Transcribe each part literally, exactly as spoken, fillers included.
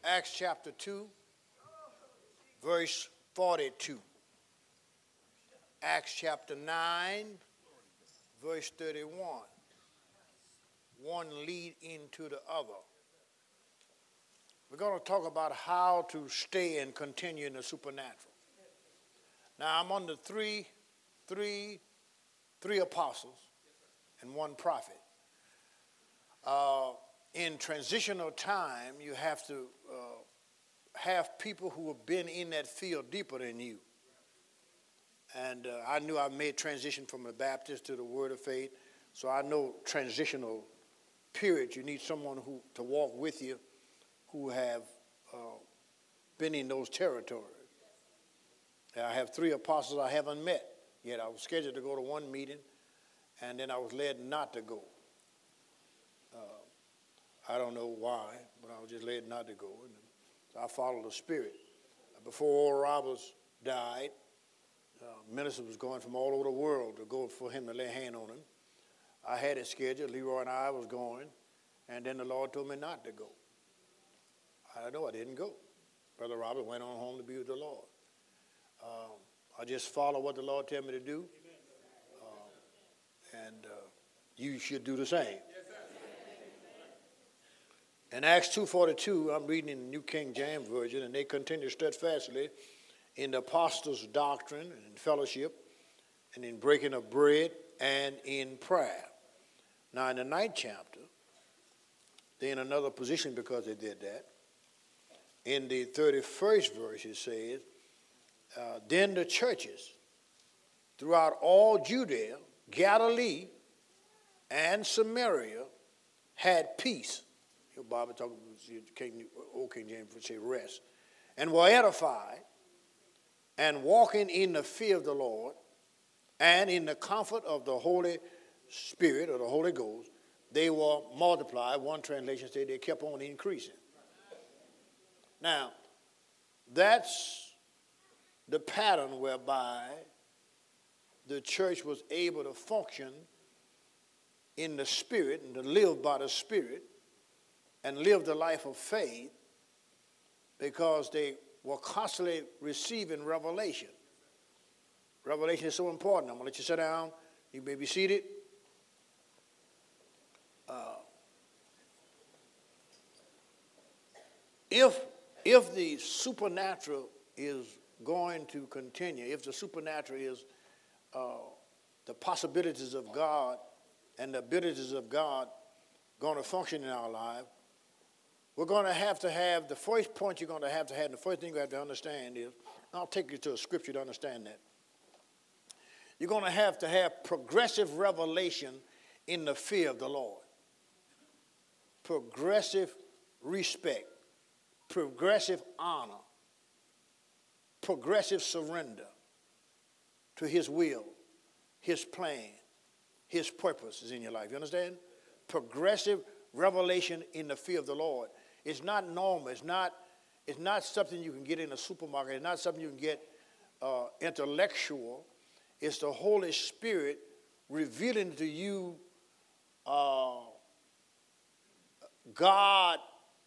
Acts chapter two, verse forty-two. Acts chapter nine, verse thirty-one. One lead into the other. We're going to talk about how to stay and continue in the supernatural. Now, I'm under three, three, three apostles and one prophet. Uh, in transitional time, you have to uh, have people who have been in that field deeper than you. And uh, I knew I made transition from the Baptist to the Word of Faith, so I know transitional period. You need someone who to walk with you who have uh, been in those territories. I have three apostles I haven't met yet. I was scheduled to go to one meeting, and then I was led not to go. Uh, I don't know why, but I was just led not to go. And so I followed the Spirit. Before Oral Roberts died, uh, ministers was going from all over the world to go for him to lay a hand on him. I had it scheduled. Leroy and I was going, and then the Lord told me not to go. I know I didn't go. Brother Robert went on home to be with the Lord. Um, I just follow what the Lord tell me to do, um, and uh, you should do the same. In Acts two forty-two, I'm reading in the New King James Version, and they continue steadfastly in the apostles' doctrine and in fellowship and in breaking of bread and in prayer. Now, in the ninth chapter, they're in another position because they did that. In the thirty-first verse, it says, uh, then the churches throughout all Judea, Galilee, and Samaria had peace. Your Bible talking King, Old King James would say rest. And were edified, and walking in the fear of the Lord, and in the comfort of the Holy Spirit or the Holy Ghost, they were multiplied. One translation said they kept on increasing. Now, that's the pattern whereby the church was able to function in the Spirit and to live by the Spirit and live the life of faith because they were constantly receiving revelation. Revelation is so important. I'm going to let you sit down. You may be seated. Uh, if, if the supernatural is going to continue, if the supernatural is uh, the possibilities of God and the abilities of God going to function in our life, we're going to have to have, the first point you're going to have to have, and the first thing you have to understand is, I'll take you to a scripture to understand that. You're going to have to have progressive revelation in the fear of the Lord. Progressive respect, progressive honor, progressive surrender to his will, his plan, his purposes in your life. You understand? Progressive revelation in the fear of the Lord. It's not normal. It's not, it's not something you can get in a supermarket. It's not something you can get uh, intellectual. It's the Holy Spirit revealing to you uh, God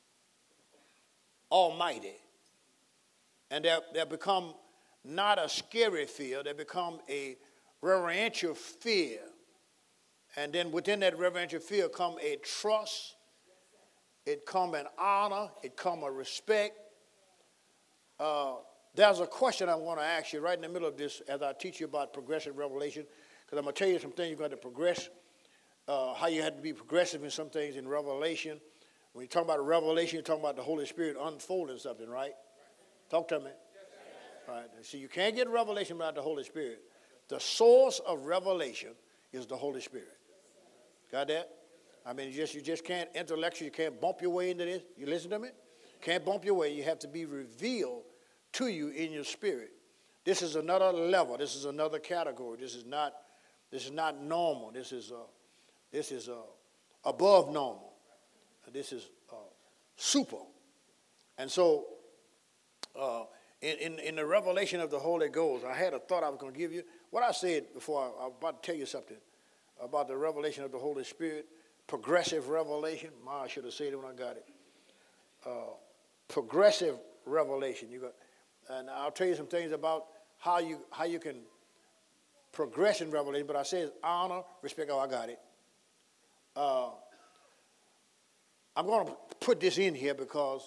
Almighty. And they they become not a scary fear. They become a reverential fear. And then within that reverential fear come a trust. It come an honor. It come a respect. Uh, there's a question I want to ask you right in the middle of this as I teach you about progressive revelation, because I'm going to tell you some things you've got to progress, uh, how you had to be progressive in some things in revelation. When you talk about revelation, you're talking about the Holy Spirit unfolding something, right? Talk to me. All right. So you can't get revelation without the Holy Spirit. The source of revelation is the Holy Spirit. Got that? I mean, you just, you just can't intellectually, you can't bump your way into this. You listen to me? Can't bump your way. You have to be revealed to you in your spirit. This is another level. This is another category. This is not, this is not normal. This is, uh, this is uh, above normal. This is uh, super. And so, uh, in, in, in the revelation of the Holy Ghost, I had a thought I was going to give you. What I said before, I, I was about to tell you something about the revelation of the Holy Spirit, progressive revelation. Ma, I should have said it when I got it. Uh, progressive revelation. You got, and I'll tell you some things about how you how you can progress in revelation. But I say honor, respect. Oh, I got it. Uh, I'm going to put this in here because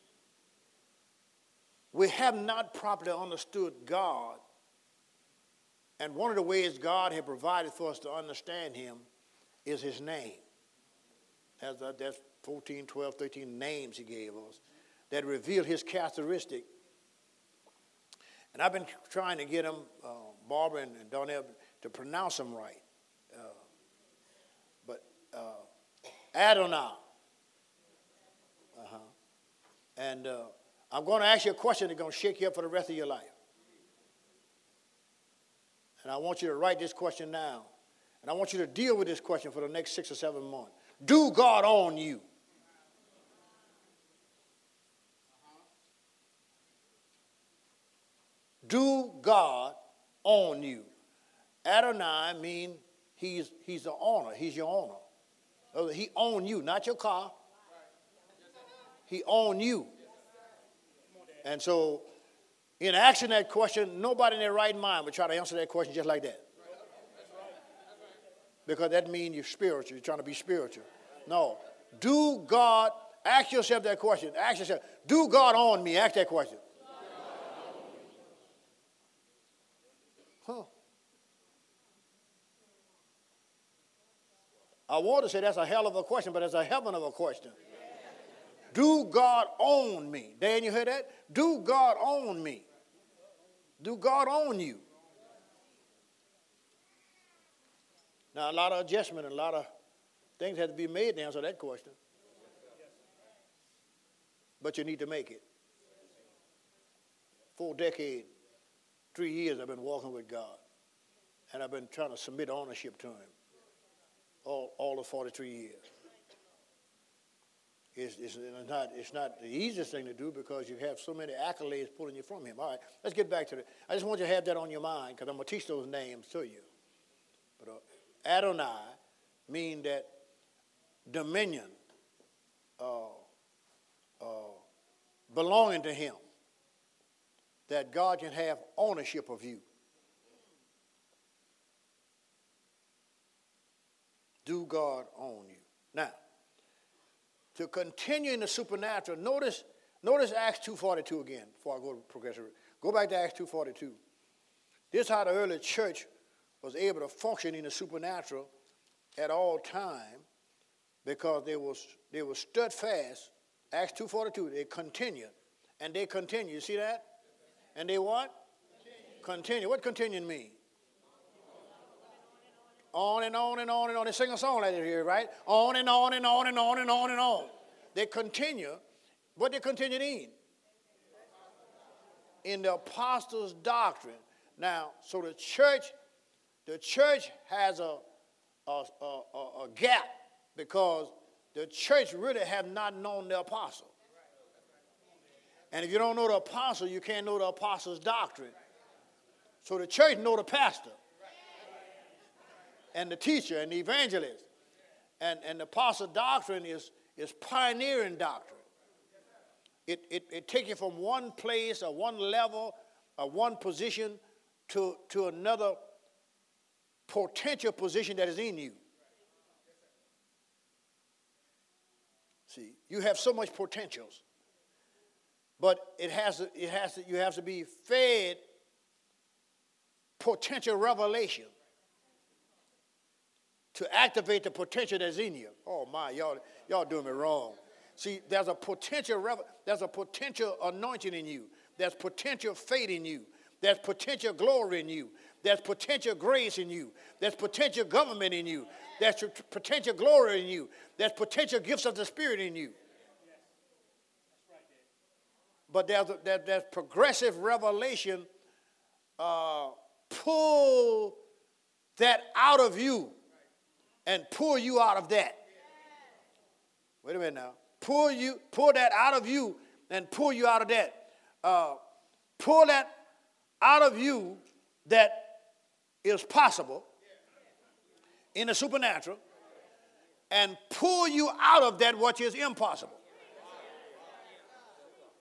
we have not properly understood God. And one of the ways God has provided for us to understand him is his name. That's, that's fourteen, twelve, thirteen names he gave us that reveal his characteristic. And I've been trying to get them, uh, Barbara and, and Donnell, to pronounce them right. Uh, but uh, Adonai. Uh-huh. And uh, I'm going to ask you a question that's going to shake you up for the rest of your life. And I want you to write this question down. And I want you to deal with this question for the next six or seven months. Do God own you? Do God own you? Adonai means he's, he's the owner. He's your owner. He owns you, not your car. He owns you. And so, in asking that question, nobody in their right mind would try to answer that question just like that. Because that means you're spiritual. You're trying to be spiritual. No. Do God, ask yourself that question. Ask yourself, do God own me? Ask that question. Huh. I want to say that's a hell of a question, but it's a heaven of a question. Do God own me? Dan, you heard that? Do God own me? Do God own you? Now, a lot of adjustment and a lot of things have to be made to answer that question. But you need to make it. For a decade, three years I've been walking with God. And I've been trying to submit ownership to him. All, all of forty-three years. It's, it's, not, it's not the easiest thing to do because you have so many accolades pulling you from him. All right, let's get back to it. I just want you to have that on your mind because I'm going to teach those names to you. But uh, Adonai means that dominion uh, uh, belonging to him, that God can have ownership of you. Do God own you? Now, to continue in the supernatural, notice, notice Acts two forty-two again before I go to progressive. Go back to Acts two forty-two. This is how the early church was able to function in the supernatural at all time because they was they were stood fast. Acts two forty-two, they continued. And they continue. You see that? And they what? Continue. Continue. What continuing mean? On and on and on and on. They sing a song like that here, right? On and on and on and on and on and on. They continue. What they continued in? In the apostles' doctrine. Now, so the church, the church has a, a, a, a gap because the church really have not known the apostle. And if you don't know the apostle, you can't know the apostles' doctrine. So the church know the pastor. And the teacher and the evangelist. And, and the apostle doctrine is, is pioneering doctrine. It, it, it takes you from one place or one level or one position to, to another potential position that is in you. See, you have so much potentials. But it has to, it has to, you have to be fed potential revelation to activate the potential that's in you. Oh my, y'all, y'all doing me wrong. See, there's a potential, there's a potential anointing in you. There's potential faith in you. There's potential glory in you. There's potential grace in you. There's potential government in you. There's potential glory in you. There's potential gifts of the Spirit in you. But there's, a, there, there's progressive revelation. Uh, pull that out of you. And pull you out of that. Wait a minute now. Pull you, pull that out of you and pull you out of that. Uh, pull that out of you that is possible in the supernatural and pull you out of that which is impossible.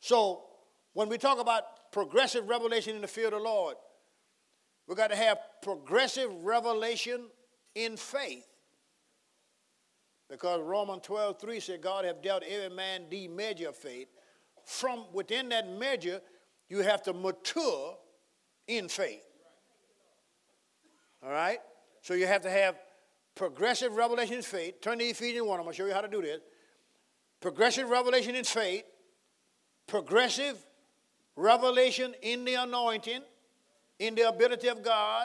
So when we talk about progressive revelation in the fear of the Lord, we've got to have progressive revelation in faith. Because Romans twelve three said, God have dealt every man the measure of faith. From within that measure, you have to mature in faith. All right? So you have to have progressive revelation in faith. Turn to Ephesians one. I'm going to show you how to do this. Progressive revelation in faith. Progressive revelation in the anointing, in the ability of God.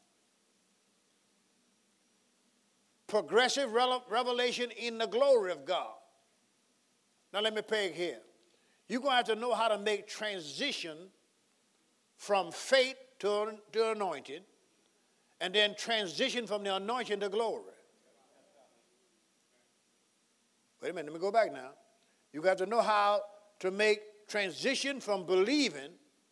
Progressive revelation in the glory of God. Now let me peg here. You're going to have to know how to make transition from faith to, to anointing, and then transition from the anointing to glory. Wait a minute, let me go back now. You got to know how to make transition from believing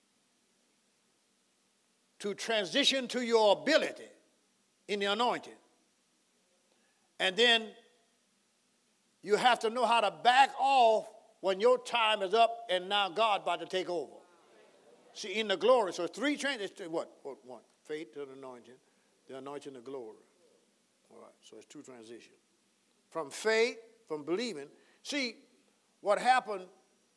to transition to your ability in the anointing. And then you have to know how to back off when your time is up and now God about to take over. See, in the glory. So three transitions. What? One. Faith to the anointing. The anointing to glory. All right. So it's two transitions. From faith, from believing. See, what happened,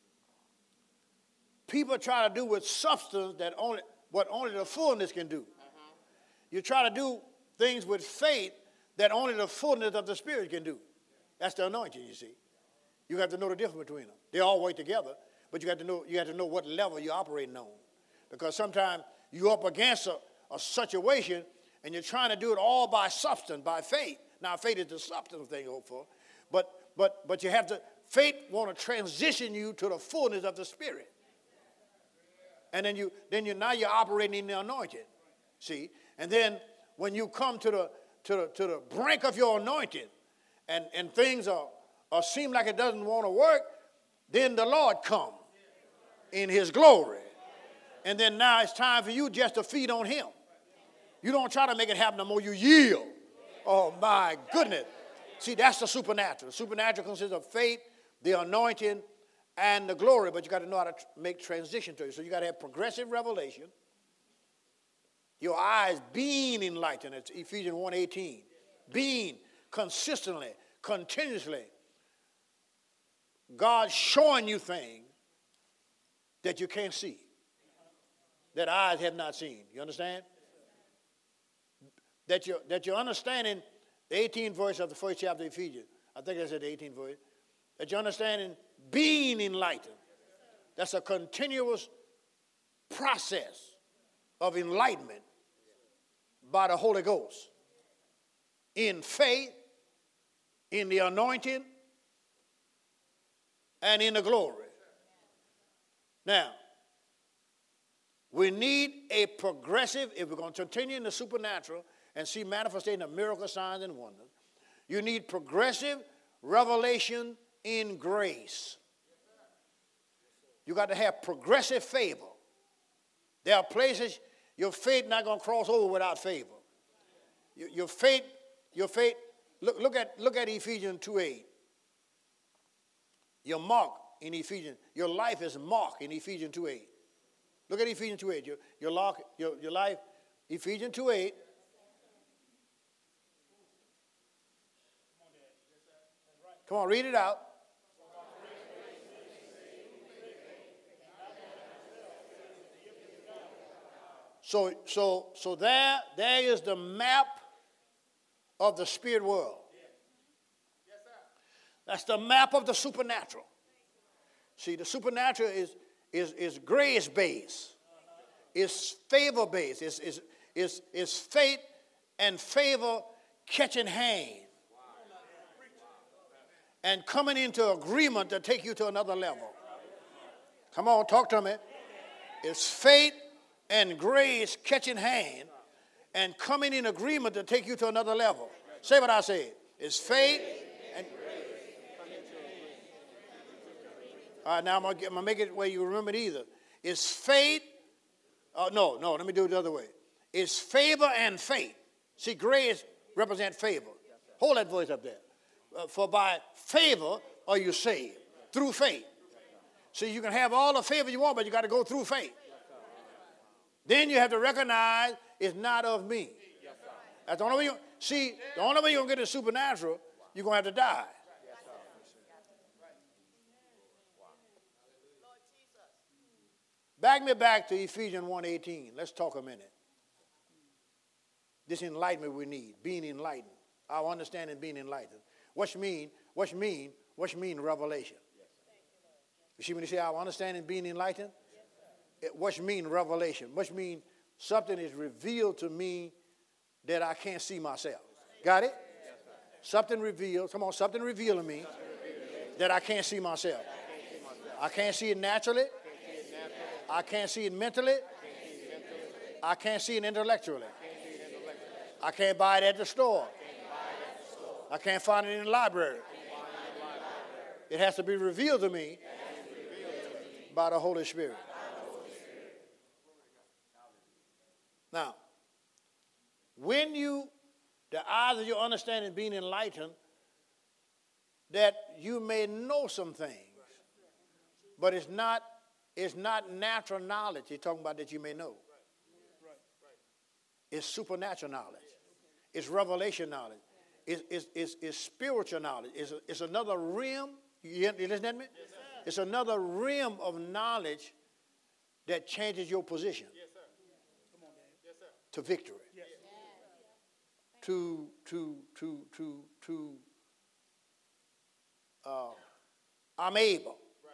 people try to do with substance that only what only the fullness can do. Uh-huh. You try to do things with faith that only the fullness of the Spirit can do. That's the anointing, you see. You have to know the difference between them. They all work together, but you have to know you have to know what level you're operating on. Because sometimes you're up against a, a situation and you're trying to do it all by substance, by faith. Now, faith is the substance thing, hope for. But but but you have to, faith want to transition you to the fullness of the Spirit. And then you then you now you're operating in the anointing. See? And then when you come to the to the to the brink of your anointing and, and things are, are seem like it doesn't want to work, then the Lord comes in his glory. And then now it's time for you just to feed on him. You don't try to make it happen no more. You yield. Oh, my goodness. See, that's the supernatural. The supernatural consists of faith, the anointing, and the glory. But you got to know how to tr- make transition to it. So you got to have progressive revelation. Your eyes being enlightened. It's Ephesians one eighteen. Being consistently, continuously. God showing you things that you can't see, that eyes have not seen. You understand? That you're, that you're understanding the eighteenth verse of the first chapter of Ephesians. I think I said the eighteenth verse. That you're understanding being enlightened. That's a continuous process of enlightenment by the Holy Ghost. In faith, in the anointing, and in the glory. Now, we need a progressive, if we're going to continue in the supernatural and see manifestation of miracle signs and wonders, you need progressive revelation in grace. You got to have progressive favor. There are places your faith not going to cross over without favor. Your, your faith, your faith, look, look at look at Ephesians two eight. Your mark in Ephesians, your life is marked in Ephesians two eight. Look at Ephesians two eight. Your, your, lock, your, your life, Ephesians two eight. Come on, read it out. So, so, so there, there is the map of the spirit world. That's the map of the supernatural. See, the supernatural is is is grace based. It's favor based. It's is is is faith and favor catching hand and coming into agreement to take you to another level. Come on, talk to me. It's faith and grace catching hand and coming in agreement to take you to another level. Say what I said. It's faith and all right, now I'm going to make it where you remember it either. It's faith. Uh, no, no, let me do it the other way. It's favor and faith. See, grace represents favor. Hold that voice up there. Uh, for by favor are you saved through faith. See, you can have all the favor you want, but you got to go through faith. Then you have to recognize it's not of me. That's the only way you, see, the only way you're going to get the supernatural, you're going to have to die. Back me back to Ephesians one eighteen. Let's talk a minute. This enlightenment we need, being enlightened. Our understanding being enlightened. What you mean, what you mean, what you mean revelation? You see when you say our understanding being enlightened? It, what you mean revelation? What you mean something is revealed to me that I can't see myself. Got it? Something revealed, come on, something revealed to me that I can't see myself. I can't see it naturally. I can't see it mentally. I can't see it intellectually. I can't buy it at the store. I can't find it in the library. It has to be revealed to me by the Holy Spirit. Now, when you, the eyes of your understanding being enlightened, that you may know some things, but it's not, it's not natural knowledge he's talking about that you may know. It's supernatural knowledge. It's revelation knowledge. It's, it's, it's, it's spiritual knowledge. It's, it's another realm. You, you listen to me? Yes, it's another realm of knowledge that changes your position. Yes, sir. Come on, man. Yes, sir. To victory. Yes. To, to, to, to, to, uh, I'm able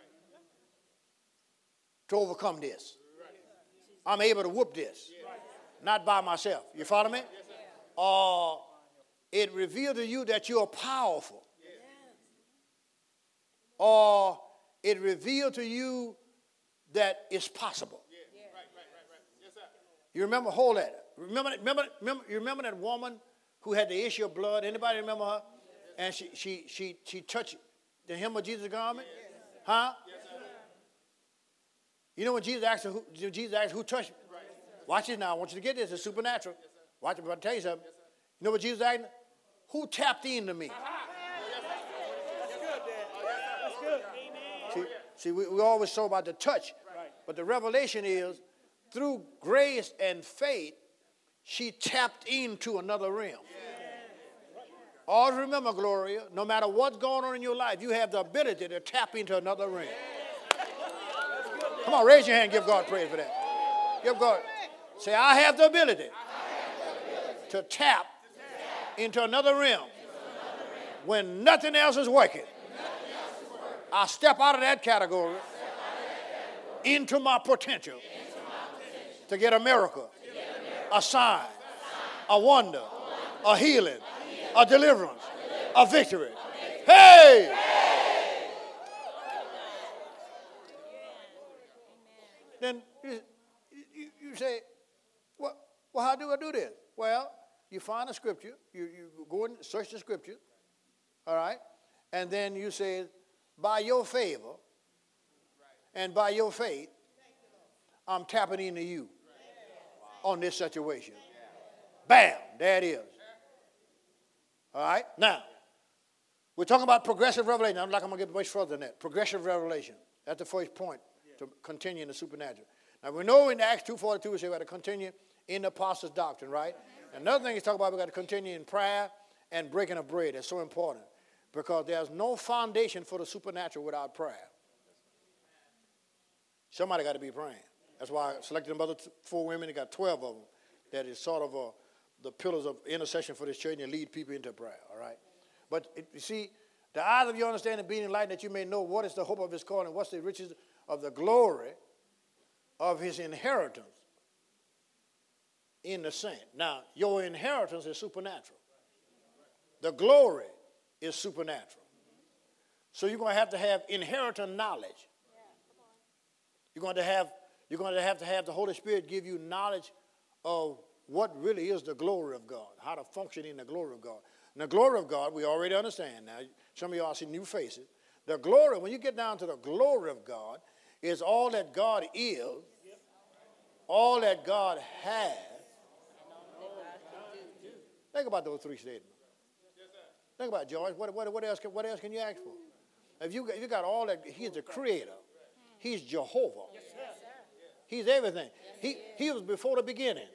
to overcome this. I'm able to whoop this. Not by myself. You follow me? Or uh, it revealed to you that you're powerful. Or it revealed to you that it's possible. You remember, hold that. Remember, remember, remember, you remember that woman who had the issue of blood? Anybody remember her? And she, she, she, she touched the hem of Jesus' garment? Huh? You know when Jesus asked her, who, Jesus asked who touched me? Watch this now. I want you to get this. It's supernatural. Watch it. I'm going to tell you something. You know what Jesus asked? Who tapped into me? That's good, Dad. That's good. See, see we, we always talk about the touch. But the revelation is through grace and faith, she tapped into another realm. Always remember, Gloria, no matter what's going on in your life, you have the ability to tap into another realm. Come on, raise your hand and give God praise for that. Give God. Say, I have the ability to tap into another realm when nothing else is working. I step out of that category into my potential to get a miracle, a sign, a wonder, a healing, a deliverance, a victory. Hey! Then you, you, you say, well, well, how do I do this? Well, you find a scripture. You, you go and search the scripture, all right? And then you say, by your favor and by your faith, I'm tapping into you on this situation. Bam, there it is. All right? Now, we're talking about progressive revelation. I'm like I'm going to get much further than that. Progressive revelation. That's the first point to continue in the supernatural. Now, we know in Acts two forty-two, we say we got to continue in the apostles' doctrine, right? Another thing he's talking about, we got to continue in prayer and breaking of bread. That's so important because there's no foundation for the supernatural without prayer. Somebody got to be praying. That's why I selected them other four women. They got twelve of them. That is sort of a, the pillars of intercession for this church and lead people into prayer, all right? But it, you see, the eyes of your understanding being enlightened that you may know what is the hope of his calling, what's the riches of the glory of his inheritance in the saint. Now, your inheritance is supernatural. The glory is supernatural. So you're going to have to have inheritance knowledge. You're going to have, you're going to have to have the Holy Spirit give you knowledge of what really is the glory of God, how to function in the glory of God. And the glory of God, we already understand now. Some of y'all see new faces. The glory, when you get down to the glory of God, is all that God is, all that God has. Think about those three statements. Think about it, George. What, what, what, else can, what else can you ask for? If you, if you got all that, he's the creator. He's Jehovah. He's everything. He, he was before the beginning.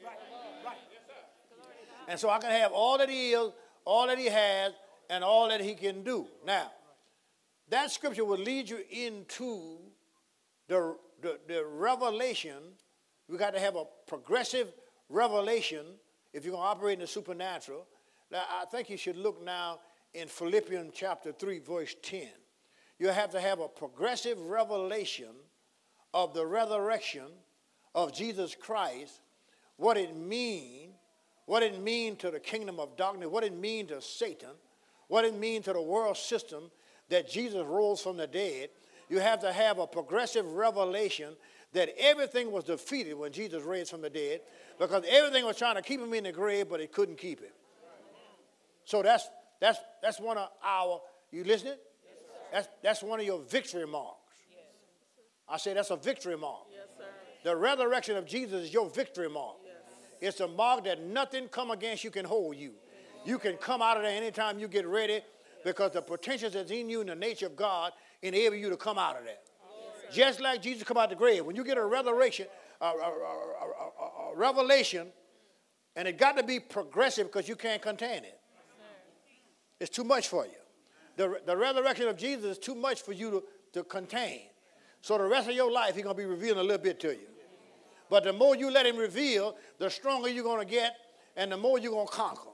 And so I can have all that he is, all that he has, and all that he can do. Now, that scripture will lead you into the, the, the revelation. We got to have a progressive revelation if you're going to operate in the supernatural. Now, I think you should look now in Philippians chapter three, verse ten. You have to have a progressive revelation of the resurrection of Jesus Christ, what it means, what it means to the kingdom of darkness, what it means to Satan, what it means to the world system that Jesus rose from the dead. You have to have a progressive revelation that everything was defeated when Jesus raised from the dead, because everything was trying to keep him in the grave, but it couldn't keep him. So that's that's that's one of our, you listening? That's that's one of your victory marks. I say that's a victory mark. The resurrection of Jesus is your victory mark. It's a mark that nothing come against you can hold you. You can come out of there anytime you get ready, because the potential that's in you and the nature of God enable you to come out of there. Just like Jesus come out of the grave. When you get a resurrection, a, a, a, a, a revelation, and it got to be progressive because you can't contain it. It's too much for you. The, the resurrection of Jesus is too much for you to, to contain. So the rest of your life, he's going to be revealing a little bit to you. But the more you let him reveal, the stronger you're going to get, and the more you're going to conquer.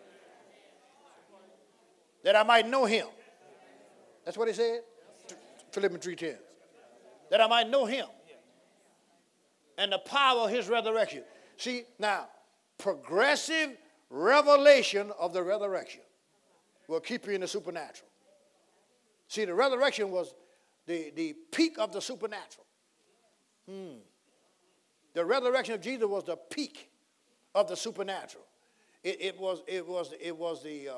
That I might know him. That's what he said? Philippians three ten. That I might know him. And the power of his resurrection. See, now, progressive revelation of the resurrection will keep you in the supernatural. See, the resurrection was the, the peak of the supernatural. Hmm. The resurrection of Jesus was the peak of the supernatural. It, it was it was it was the uh,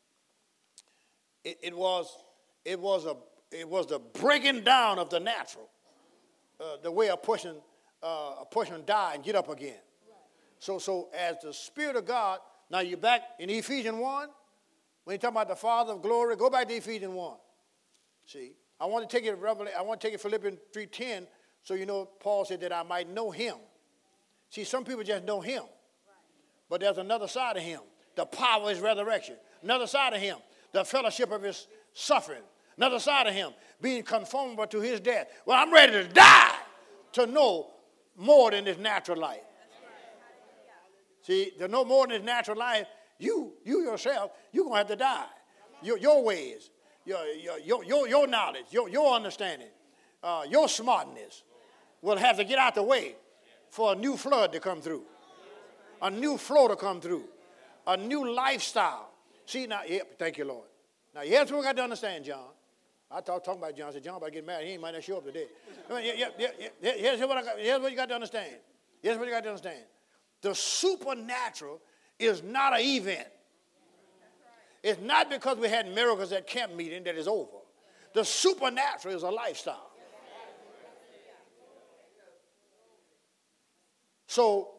it, it was it was a it was the breaking down of the natural. Uh, the way a person uh, a person die and get up again. So so as the Spirit of God, now you're back in Ephesians one. When you talk about the Father of glory, go back to Ephesians one. See, I want to take it I want to take it Philippians three ten, so you know Paul said that I might know him. See, some people just know him. But there's another side of him, the power of his resurrection. Another side of him, the fellowship of his suffering. Another side of him, being conformable to his death. Well, I'm ready to die to know more than this natural life. See, to know more than this natural life, you you yourself, you're going to have to die. Your, your ways, your, your, your, your, your knowledge, your, your understanding, uh, your smartness will have to get out the way for a new flood to come through. A new flow to come through. A new lifestyle. See, now, yeah, thank you, Lord. Now, here's what we got to understand, John. I talk, talking about John. I said, John, about getting married, he might not show up today. Yeah, yeah, yeah, yeah. Here's, what I got, here's what you got to understand. Here's what you got to understand. The supernatural is not an event. It's not because we had miracles at camp meeting that it's over. The supernatural is a lifestyle. So,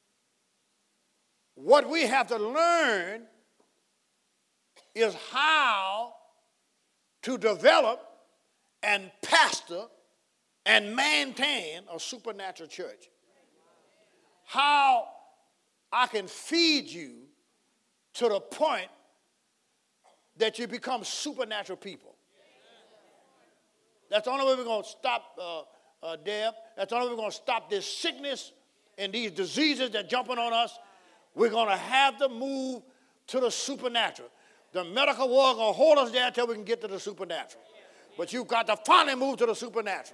what we have to learn is how to develop and pastor and maintain a supernatural church. How I can feed you to the point that you become supernatural people. That's the only way we're going to stop uh, uh, death. That's the only way we're going to stop this sickness and these diseases that are jumping on us. We're going to have to move to the supernatural. The medical world is going to hold us there until we can get to the supernatural. But you've got to finally move to the supernatural.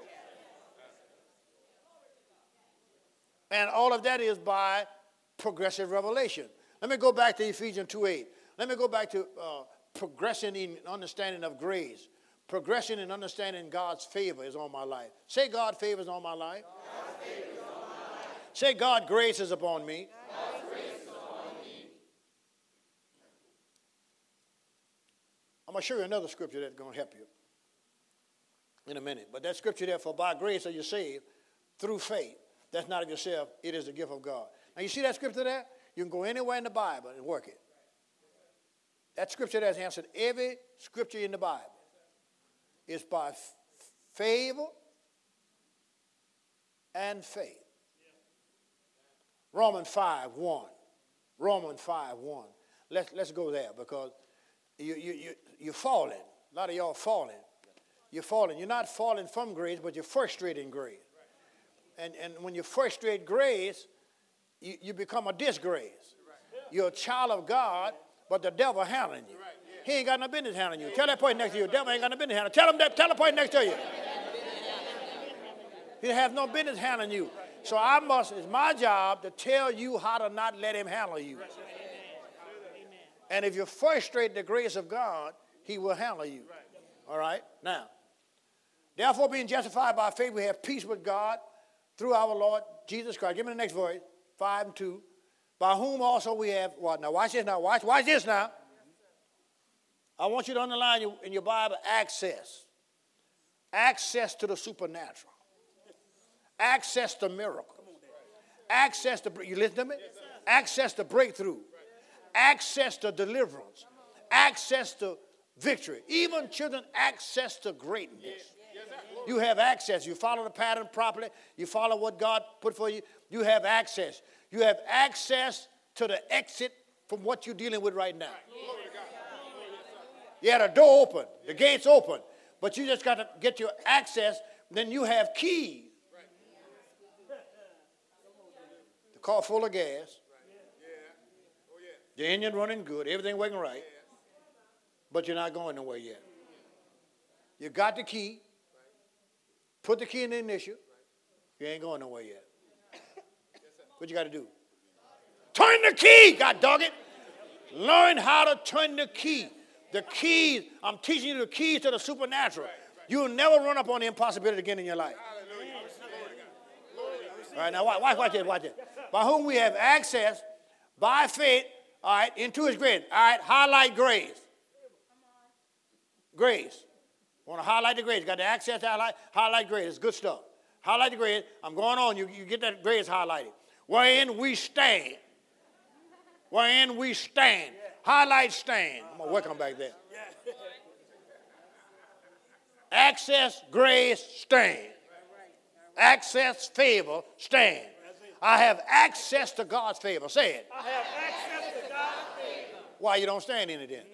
And all of that is by progressive revelation. Let me go back to Ephesians two eight. Let me go back to uh, progressing in understanding of grace. Progression in understanding God's favor is on my life. Say God's favor is on my life. God's favor is on my life. Say God's grace is upon me. God's grace is upon me. I'm going to show you another scripture that's going to help you in a minute. But that scripture there, for by grace are you saved through faith. That's not of yourself. It is the gift of God. Now you see that scripture there? You can go anywhere in the Bible and work it. That scripture there has answered every scripture in the Bible. It's by f- favor and faith. Romans five one. Romans five one. Let's, let's go there because you, you, you, you're falling. A lot of y'all falling. You're falling. You're not falling from grace, but you're frustrating grace. And, and when you frustrate grace, you, you become a disgrace. You're a child of God, but the devil handling you. He ain't got no business handling you. Tell that person next to you, the devil ain't got no business handling you. Tell him that, tell the person next to you. He has no business handling you. So I must, it's my job to tell you how to not let him handle you. And if you frustrate the grace of God, he will handle you. All right? Now, therefore being justified by faith, we have peace with God through our Lord Jesus Christ. Give me the next verse, five and two. By whom also we have, what? Now watch this now. Watch, watch this now. I want you to underline in your Bible, access. Access to the supernatural. Access to miracles. Access to, you listen to me? Access to breakthrough. Access to deliverance. Access to victory. Even children, access to greatness. You have access. You follow the pattern properly. You follow what God put for you. You have access. You have access to the exit from what you're dealing with right now. You had a door open. The gate's open. But you just got to get your access. Then you have keys. The car full of gas. The engine running good. Everything working right. But you're not going nowhere yet. You got the key. Put the key in the ignition. You ain't going nowhere yet. What you got to do? Turn the key, God dog it. Learn how to turn the key. The keys, I'm teaching you the keys to the supernatural. You'll never run up on the impossibility again in your life. All right, now watch, watch, watch this, watch this. By whom we have access by faith, all right, into his grace. All right, highlight grace. Grace. Want to highlight the grace. Got the access to highlight, highlight grace. It's good stuff. Highlight the grace. I'm going on. You, you get that grace highlighted. Wherein we stand. Wherein we stand. Highlight stand. I'm going to work on back there. Access, grace, stand. Access, favor, stand. I have access to God's favor. Say it. I have access to God's favor. Why you don't stand in it then?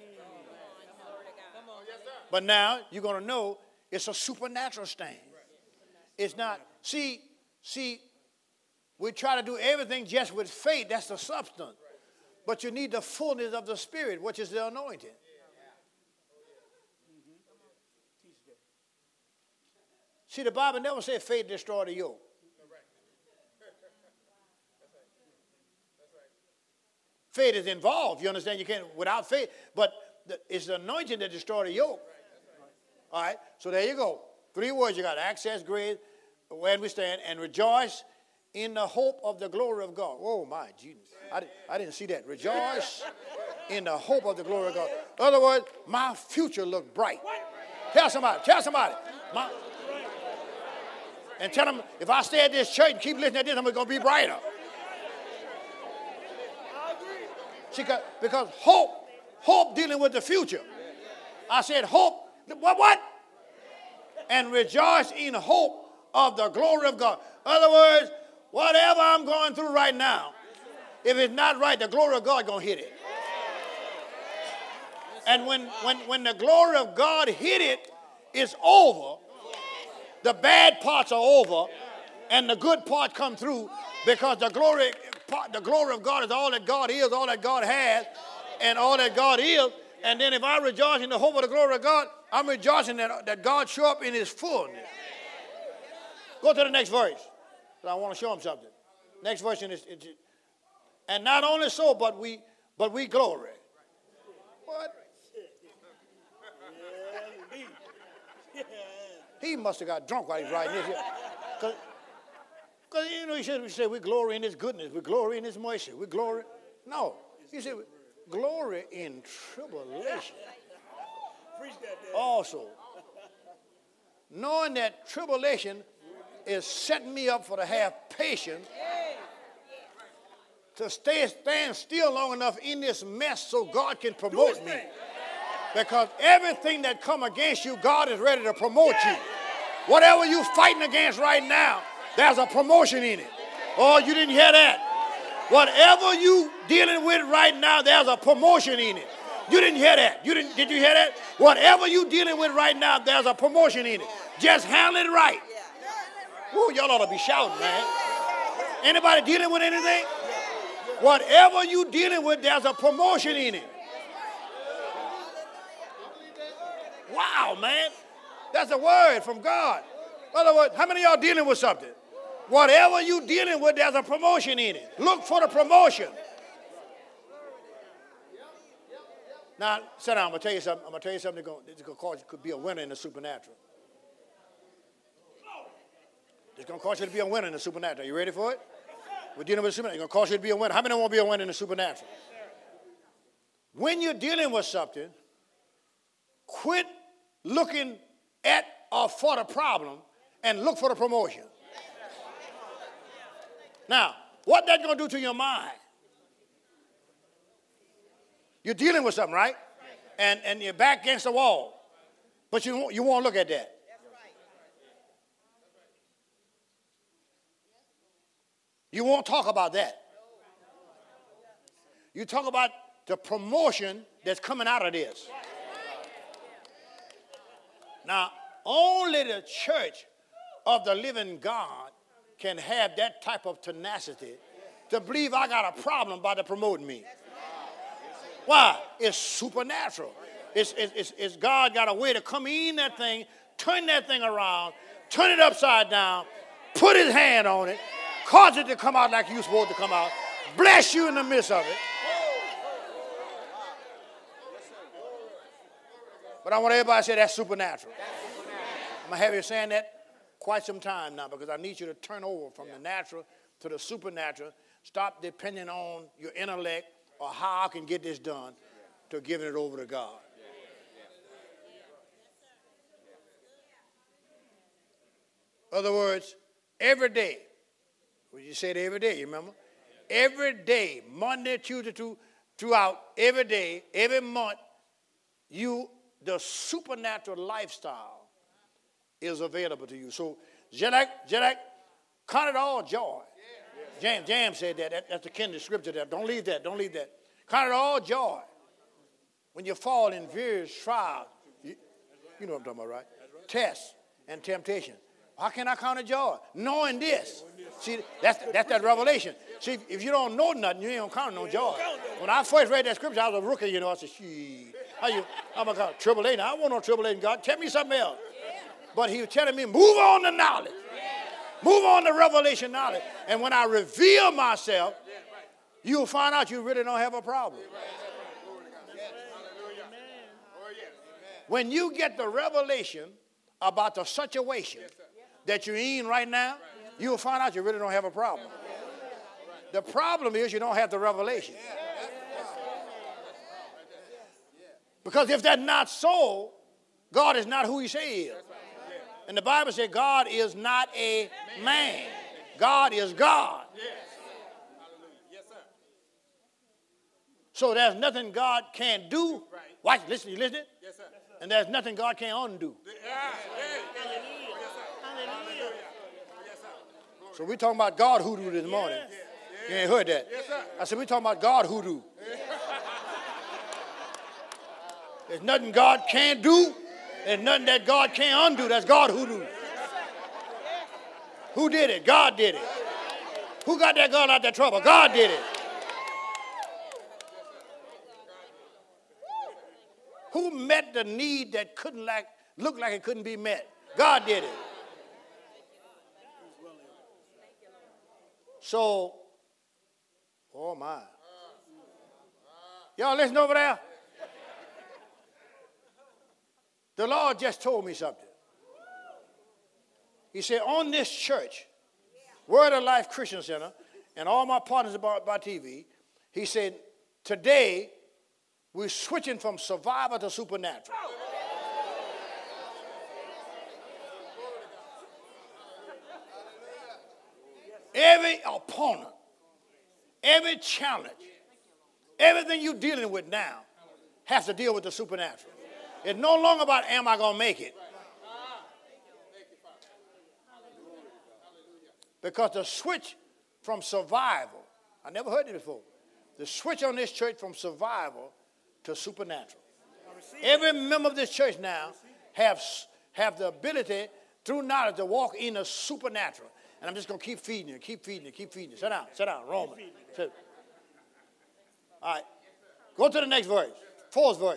But now you're going to know it's a supernatural stand. It's not. See, see, we try to do everything just with faith. That's the substance. But you need the fullness of the Spirit, which is the anointing. See, the Bible never said faith destroyed the yoke. Faith is involved. You understand? You can't without faith. But the, it's the anointing that destroyed the yoke. All right? So there you go. Three words you got. Access, grace, where we stand, and rejoice in the hope of the glory of God. Oh, my Jesus. I, I didn't see that. Rejoice in the hope of the glory of God. In other words, my future look bright. Tell somebody. Tell somebody. My, and tell them, if I stay at this church and keep listening to this, I'm going to be brighter. See, because hope, hope dealing with the future. I said hope. What? What? And rejoice in hope of the glory of God. In other words, whatever I'm going through right now, if it's not right, the glory of God is going to hit it. And when, when, when the glory of God hit it, it's over. The bad parts are over, and the good part come through because the glory, the glory of God is all that God is, all that God has, and all that God is. And then if I rejoice in the hope of the glory of God, I'm rejoicing that, that God show up in his fullness. Go to the next verse. I want to show him something. Next verse in this. And not only so, but we but we glory. What? He must have got drunk while he was writing this. Because, you know, he said, we say we glory in his goodness. We glory in his mercy. We glory. No. He said, glory in tribulation. Also, knowing that tribulation is setting me up for to have patience to stay stand still long enough in this mess so God can promote me. Because everything that come against you, God is ready to promote you. Whatever you're fighting against right now, there's a promotion in it. Oh, you didn't hear that. Whatever you dealing with right now, there's a promotion in it. You didn't hear that. You didn't, did you hear that? Whatever you dealing with right now, there's a promotion in it. Just handle it right. Ooh, y'all ought to be shouting, man. Anybody dealing with anything? Whatever you dealing with, there's a promotion in it. Wow, man. That's a word from God. In other words, how many of y'all dealing with something? Whatever you dealing with, there's a promotion in it. Look for the promotion. Now, sit down. I'm going to tell you something. I'm going to tell you something that's going to cause you to be a winner in the supernatural. It's going to cause you to be a winner in the supernatural. Are you ready for it? We're dealing with the supernatural. It's going to cause you to be a winner. How many want to be a winner in the supernatural? When you're dealing with something, quit looking at or for the problem and look for the promotion. Now, what that's going to do to your mind? You're dealing with something, right? And, and you're back against the wall. But you, you won't look at that. You won't talk about that. You talk about the promotion that's coming out of this. Now, only the church of the living God can have that type of tenacity to believe I got a problem by the promoting me. Why? It's supernatural. It's, it's, it's, it's God got a way to come in that thing, turn that thing around, turn it upside down, put his hand on it, cause it to come out like you're supposed to come out, bless you in the midst of it. But I want everybody to say that's supernatural. I'm going to have you saying that quite some time now because I need you to turn over from the natural to the supernatural. Stop depending on your intellect or how I can get this done to giving it over to God. In other words, every day, well, you said every day, you remember? Every day, Monday, Tuesday, through, throughout, every day, every month, you, the supernatural lifestyle is available to you. So, just like, just like, count it all joy. James, James said that. that. That's the kindred scripture there. Don't leave that. Don't leave that. Count it all joy when you fall in various trials. You, you know what I'm talking about, right? Tests and temptation. How can I count it joy? Knowing this. See, that's, that's that revelation. See, if you don't know nothing, you ain't gonna count no joy. When I first read that scripture, I was a rookie, you know. I said, "Shee, how you? I'm gonna count tribulation. I want no tribulation, God. Tell me something else." But he was telling me, move on to knowledge. Move on to revelation knowledge. And when I reveal myself, you'll find out you really don't have a problem. When you get the revelation about the situation that you're in right now, you'll find out you really don't have a problem. The problem is you don't have the revelation. Because if that's not so, God is not who he says he is. And the Bible says God is not a man. God is God. So there's nothing God can't do. Watch, listen, you listening? And there's nothing God can't undo. So we're talking about God hoodoo this morning. You ain't heard that? I said we're talking about God hoodoo. There's nothing God can't do. There's nothing that God can't undo. That's God hoodoo. Who did it? God did it. Who got that girl out that trouble? God did it. Who met the need that couldn't like, look like it couldn't be met? God did it. So, oh my. Y'all listen over there? The Lord just told me something. He said, on this church, Word of Life Christian Center, and all my partners about, about T V, he said, today, we're switching from survival to supernatural. Every opponent, every challenge, everything you're dealing with now has to deal with the supernatural. It's no longer about, am I going to make it? Because the switch from survival, I never heard it before, the switch on this church from survival to supernatural. Every member of this church now have, have the ability through knowledge to walk in the supernatural. And I'm just going to keep feeding you, keep feeding you, keep feeding you. Sit down, sit down, Roman. Sit. All right. Go to the next verse, fourth verse.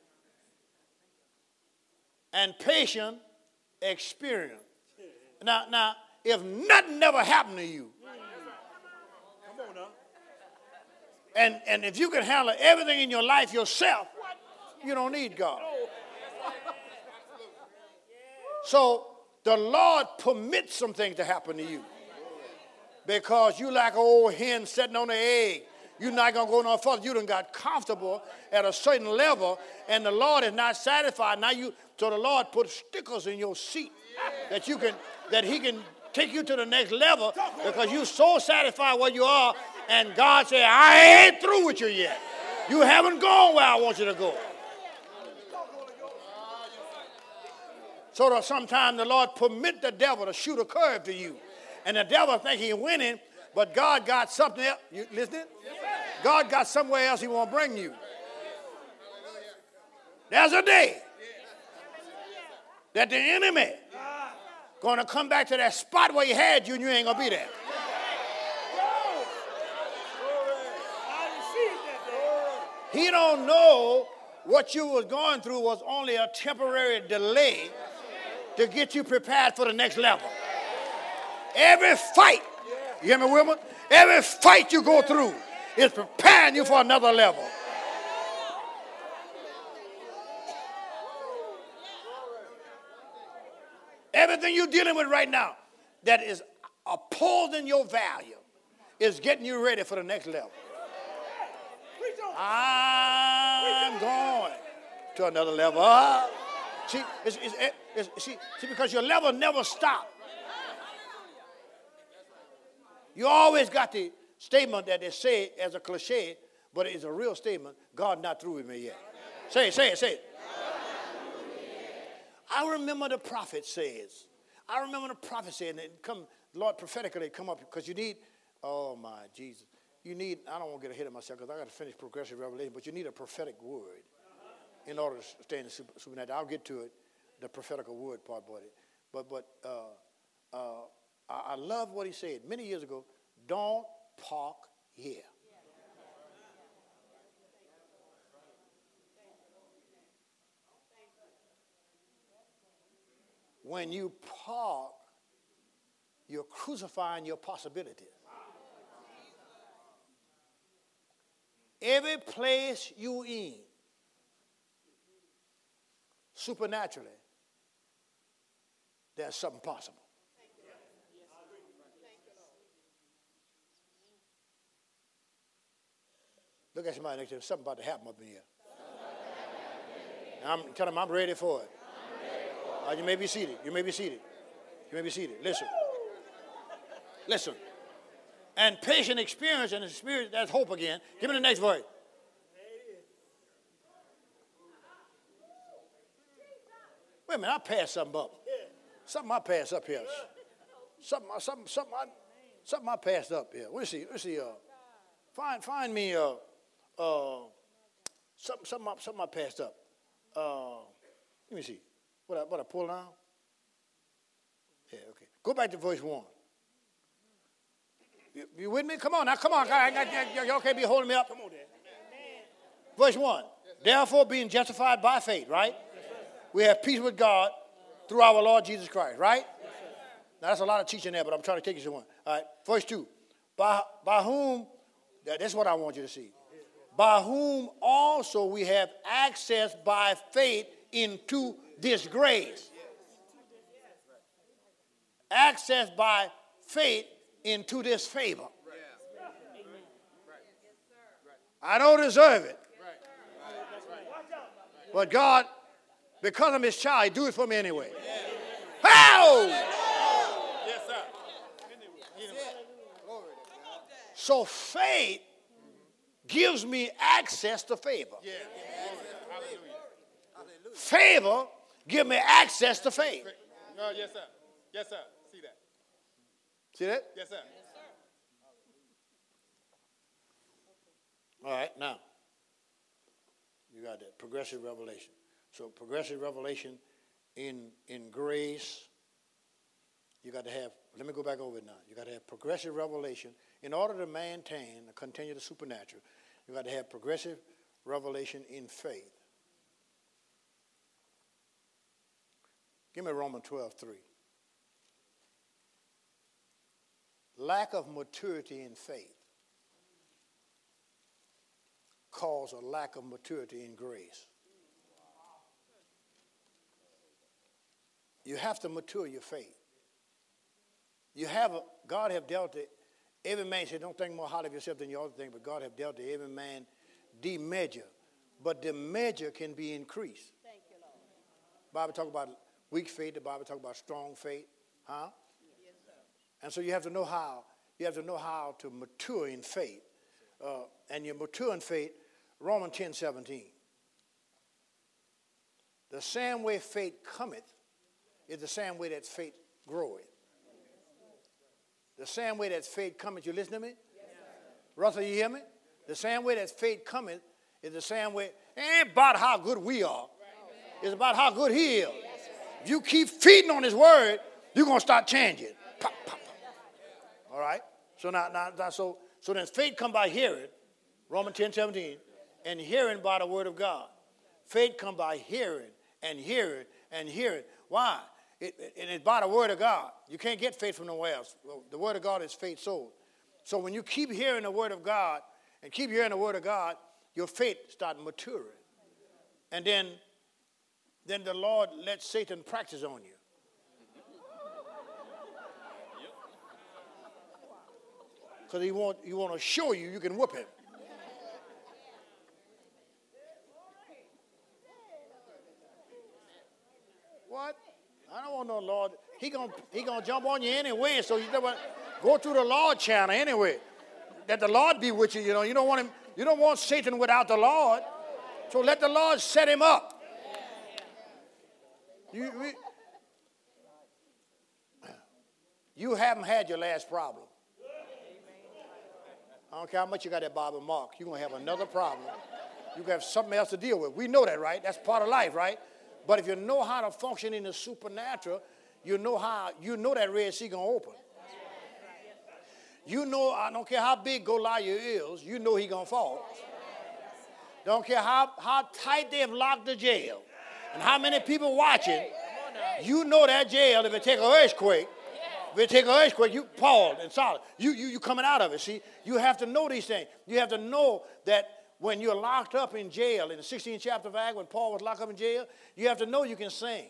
And patient experience. Now, now, if nothing never happened to you, Come on now. and, and if you can handle everything in your life yourself, you don't need God. So the Lord permits some things to happen to you because you like an old hen sitting on the egg. You're not going to go no further. You done got comfortable at a certain level, and the Lord is not satisfied. Now you, so the Lord put stickers in your seat that you can, that He can take you to the next level because you're so satisfied where you are, and God said, I ain't through with you yet. You haven't gone where I want you to go. So that sometimes the Lord permit the devil to shoot a curve to you, and the devil think he's winning, but God got something else. You listening? God got somewhere else He want to bring you. There's a day that the enemy going to come back to that spot where He had you, and you ain't going to be there. He don't know what you was going through was only a temporary delay to get you prepared for the next level. Every fight, you hear me, women? Every fight you go through is preparing you for another level. Everything you're dealing with right now that is opposing your value is getting you ready for the next level. I'm going to another level. Uh, see, it's, it's, it's, see, see, because your level never stops. You always got the statement that they say as a cliche, but it's a real statement. God not through with me yet. Say it, say it, say it. I remember the prophet says. I remember the prophet saying that come, Lord, prophetically come up because you need, oh my Jesus. You need, I don't want to get ahead of myself because I got to finish progressive revelation, but you need a prophetic word in order to stay in the super, supernatural. I'll get to it, the prophetical word part about it. But, but uh, uh, I, I love what he said many years ago. Don't park here. When you park, you're crucifying your possibilities. Every place you in, supernaturally, there's something possible. Look at somebody next to you. Something about to happen up in here. I'm telling them I'm ready for it. Uh, you may be seated. You may be seated. You may be seated. Listen. Listen. And patient experience and the spirit, that's hope again. Give me the next verse. Wait a minute, I passed something up. Something I passed up here. Something, something, something, I, something I passed up here. Let's see. Let's see. Uh, find, find me. Uh, uh, something, something, I, something I passed up. Uh, let me see. What I, what I pull now? Yeah. Okay. Go back to verse one. You, you with me? Come on now, come on. Y'all can't be holding me up. Come on there. Verse one. Therefore, being justified by faith, right? We have peace with God through our Lord Jesus Christ, right? Now, that's a lot of teaching there, but I'm trying to take you somewhere. All right. Verse two. By, by whom, that's what I want you to see. By whom also we have access by faith into this grace. Access by faith into this favor. I don't deserve it. But God, because I'm His child, He do it for me anyway. How? Yes, sir. So faith gives me access to favor. Favor gives me access to faith. No, yes, sir. Yes, sir. See that. See that? Yes, sir. All right, now, you got that, progressive revelation. So progressive revelation in, in grace, you got to have, let me go back over it now. You got to have progressive revelation. In order to maintain and continue the supernatural, you got to have progressive revelation in faith. Give me Romans twelve three. Lack of maturity in faith cause a lack of maturity in grace. You have to mature your faith. You have a, God have dealt it. Every man said, don't think more highly of yourself than you ought to think, but God have dealt to every man the measure. But the measure can be increased. Thank you, Lord. Bible talk about weak faith. The Bible talk about strong faith. Huh? Yes, sir. And so you have to know how, you have to know how to mature in faith. Uh, and you mature in faith, Romans ten seventeen. The same way faith cometh is the same way that faith groweth. The same way that faith cometh, you listen to me? Yes, Russell, you hear me? The same way that faith cometh is the same way. It ain't about how good we are. It's about how good he is. If you keep feeding on his word, you're going to start changing. Pop, pop, pop. All right? So now, now, now so, so then faith come by hearing, Romans ten seventeen, and hearing by the word of God. Faith come by hearing and hearing and hearing. Why? It, it, and it's by the word of God. You can't get faith from nowhere else. The word of God is faith sold. So when you keep hearing the word of God and keep hearing the word of God, your faith starts maturing. And then, then the Lord lets Satan practice on you. Because he want, he want to show you you can whoop him. What? I don't want no Lord. He gonna he gonna jump on you anyway. So you don't want go through the Lord channel anyway. That the Lord be with you. You know you don't want him. You don't want Satan without the Lord. So let the Lord set him up. You we, you haven't had your last problem. I don't care how much you got that Bible marked. You're gonna have another problem. You have something else to deal with. We know that, right? That's part of life, right? But if you know how to function in the supernatural, you know how you know that Red Sea gonna open. You know, I don't care how big Goliath is, you know he gonna fall. Don't care how, how tight they've locked the jail and how many people watching, you know that jail, if it take an earthquake, if it take an earthquake, you Paul and solid. You you you coming out of it. See, you have to know these things. You have to know that when you're locked up in jail, in the sixteenth chapter of Acts, when Paul was locked up in jail, you have to know you can sing.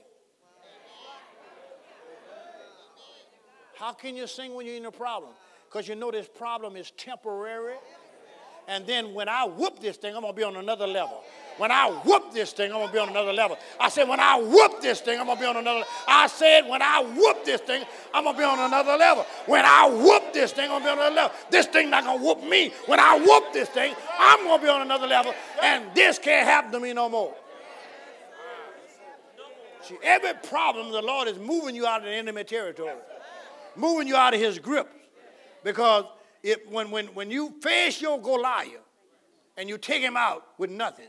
How can you sing when you're in a problem? Because you know this problem is temporary. And then when I whoop this thing, I'm going to be on another level. When I whoop this thing, I'm going to be on another level. I said, when I whoop this thing, I'm going to be on another level. I said, when I whoop this thing, I'm going to be on another level. When I whoop this thing, I'm going to be on another level. This thing not going to whoop me. When I whoop this thing, I'm going to be on another level. And this can't happen to me no more. See, every problem, the Lord is moving you out of the enemy territory. Moving you out of his grip. Because It, when, when, when you face your Goliath and you take him out with nothing,